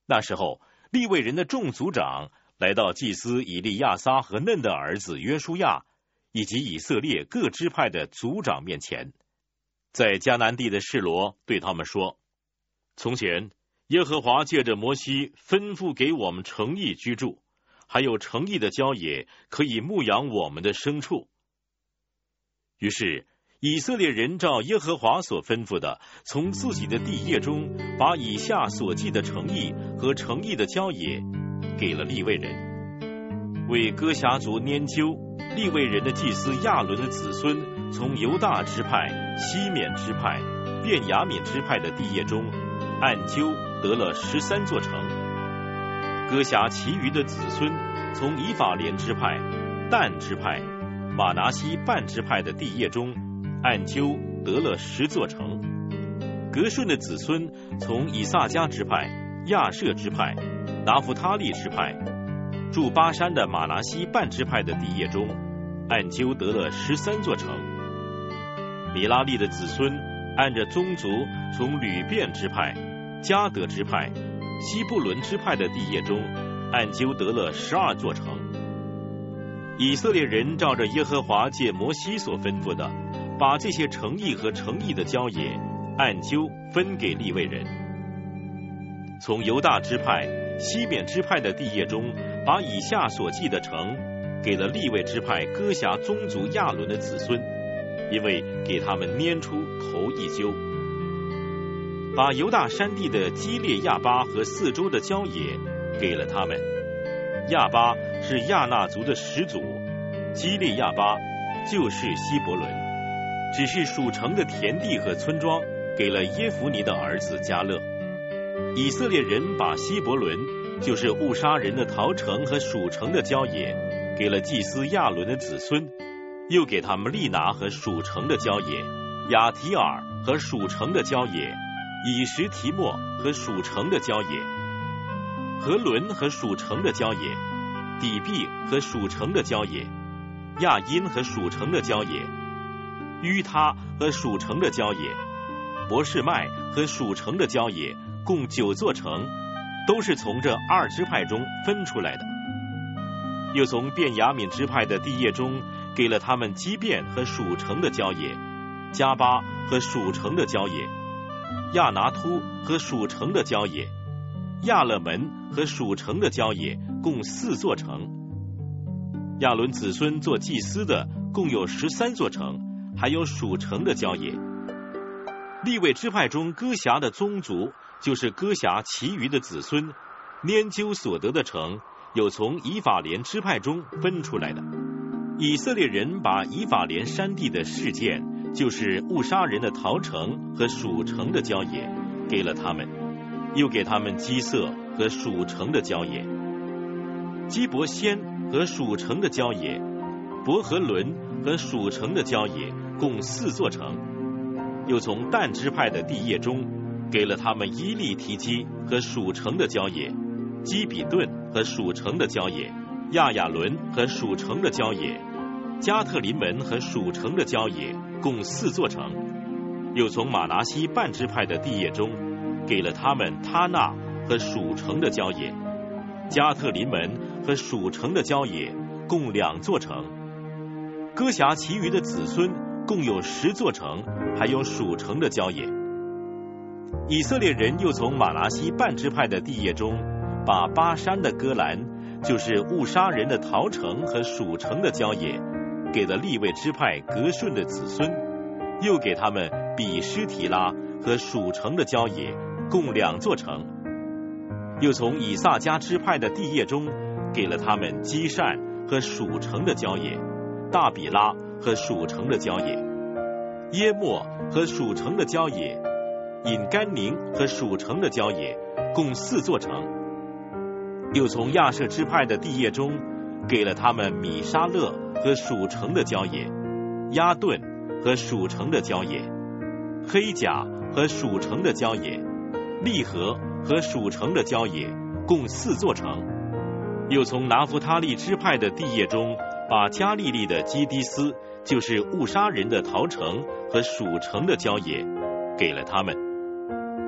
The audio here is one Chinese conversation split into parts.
那时候，利未人的众族长来到祭司以利亚撒和嫩的儿子约书亚以及以色列各支派的族长面前，在迦南地的示罗对他们说：从前耶和华借着摩西吩咐给我们城邑居住，还有城邑的郊野可以牧养我们的牲畜。于是以色列人照耶和华所吩咐的，从自己的地业中把以下所记的城邑和城邑的郊野给了利未人。为哥辖族拈阄，利未人的祭司亚伦的子孙从犹大支派、西缅支派、便雅悯支派的地业中按阄得了13座城。哥辖其余的子孙从以法莲支派、但支派、玛拿西半支派的地业中按阄得了10座城。革顺的子孙从以萨迦支派、亚设支派、拿弗他利支派，住巴山的玛拿西半支派的地业中按阄得了13座城。米拉利的子孙按着宗族从吕便支派、迦得支派、西布伦支派的地业中按阄得了12座城。以色列人照着耶和华借摩西所吩咐的，把这些城邑和城邑的郊野按阄分给利未人。从犹大支派、西缅支派的地业中，把以下所记的城给了利未支派哥辖宗族亚伦的子孙，因为给他们拈出头一阄。把犹大山地的基列亚巴和四周的郊野给了他们。亚巴是亚纳族的始祖，基列亚巴就是希伯伦，只是属城的田地和村庄给了耶孚尼的儿子迦勒。以色列人把希伯伦，就是误杀人的陶城和属城的郊野，给了祭司亚伦的子孙，又给他们利拿和属城的郊野，亚提尔和属城的郊野，以实提莫和属城的郊野，何伦和属城的郊野，底壁和属城的郊野，亚因和属城的郊野，于他和属城的郊野，伯示麦和属城的郊野，共9座城，都是从这2支派中分出来的。又从便雅悯支派的地业中给了他们基遍和属城的郊野，加巴和属城的郊野，亚拿突和属城的郊野，亚勒门和属城的郊野，共4座城。亚伦子孙做祭司的共有13座城，还有属城的郊野。利未支派中哥辖的宗族，就是哥辖其余的子孙，拈阄所得的城，有从以法莲支派中分出来的。以色列人把以法莲山地的事件，就是误杀人的陶城和属城的郊野，给了他们，又给他们基色和属城的郊野，基伯先和属城的郊野，伯和伦和属城的郊野，共4座城。又从但支派的地业中给了他们伊利提基和属城的郊野，基比顿和属城的郊野，亚亚伦和属城的郊野，加特林门和属城的郊野，共4座城。又从玛拿西半支派的地业中给了他们他纳和属城的郊野，加特林门和属城的郊野，共2座城。哥辖其余的子孙共有10座城，还有属城的郊野。以色列人又从玛拿西半支派的地业中把巴山的戈兰，就是误杀人的陶城和属城的郊野，给了利未支派革顺的子孙，又给他们比施提拉和属城的郊野，共2座城。又从以萨迦支派的地业中给了他们基善和属城的郊野，大比拉和属城的郊野，耶莫和属城的郊野，引甘宁和属城的郊野，共4座城。又从亚设支派的地业中给了他们米沙勒和属城的郊野，亚顿和属城的郊野，黑甲和属城的郊野，利和和属城的郊野，共4座城。又从拿弗他利支派的地业中把加利利的基迪斯，就是误杀人的陶城和属城的郊野，给了他们。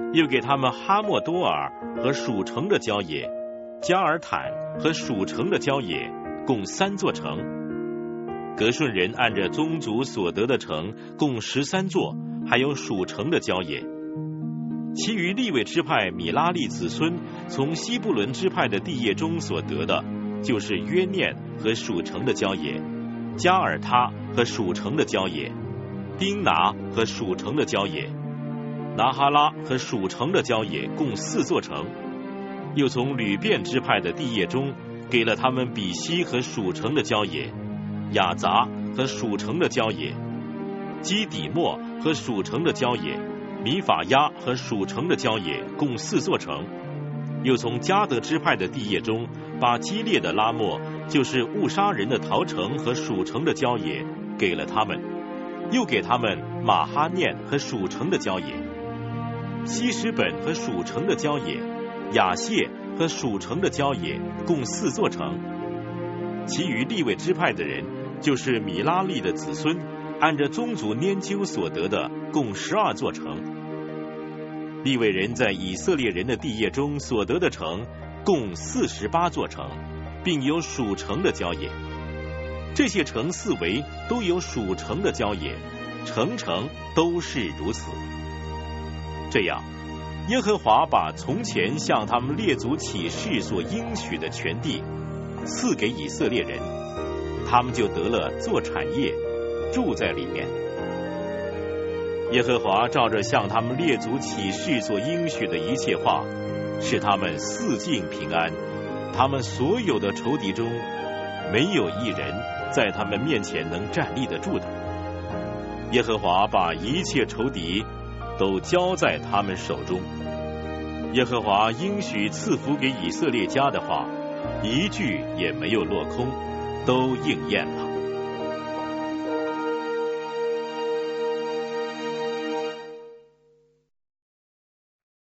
又给他们哈莫多尔和属城的郊野，加尔坦和属城的郊野，共3座城。革顺人按着宗族所得的城共13座，还有属城的郊野。其余利未支派米拉利子孙从西布伦支派的地业中所得的，就是约念和属城的郊野，加尔他和属城的郊野，丁拿和属城的郊野，拿哈拉和属城的郊野，共4座城。又从吕便支派的地业中给了他们比西和属城的郊野，雅杂和属城的郊野，基底莫和属城的郊野，米法亚和属城的郊野，共4座城。又从迦得支派的地业中把基列的拉末，就是误杀人的陶城和属城的郊野给了他们，又给他们马哈念和属城的郊野，希实本和属城的郊野，雅谢和属城的郊野，共4座城。其余利未支派的人，就是米拉利的子孙，按着宗族拈阄所得的，共12座城。利未人在以色列人的地业中所得的城，共48座城，并有属城的郊野。这些城四围都有属城的郊野，城城都是如此。这样，耶和华把从前向他们列祖起誓所应许的全地赐给以色列人，他们就得了做产业，住在里面。耶和华照着向他们列祖起誓所应许的一切话，使他们四境平安，他们所有的仇敌中没有一人在他们面前能站立得住的。耶和华把一切仇敌都交在他们手中。耶和华应许赐福给以色列家的话，一句也没有落空，都应验了。